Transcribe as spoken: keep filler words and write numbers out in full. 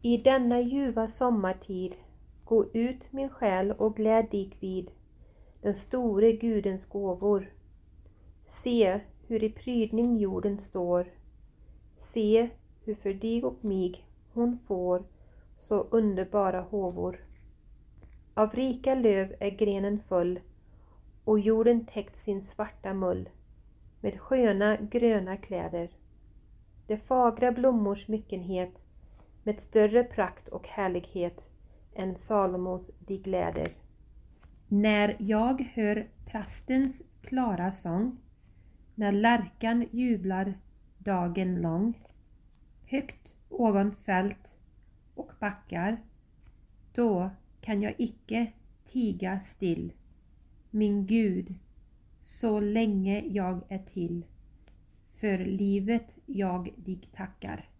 I denna ljuva sommartid, gå ut min själ och gläd dig vid den store Gudens gåvor. Se hur i prydning jorden står, se hur för dig och mig hon får så underbara håvor. Av rika löv är grenen full, och jorden täckt sin svarta mull med sköna gröna kläder. Det fagra blommors myckenhet med större prakt och härlighet än Salomos de gläder. När jag hör trastens klara sång, när lärkan jublar dagen lång, högt ovan fält och backar, då kan jag icke tiga still, min Gud, så länge jag är till, för livet jag dig tackar.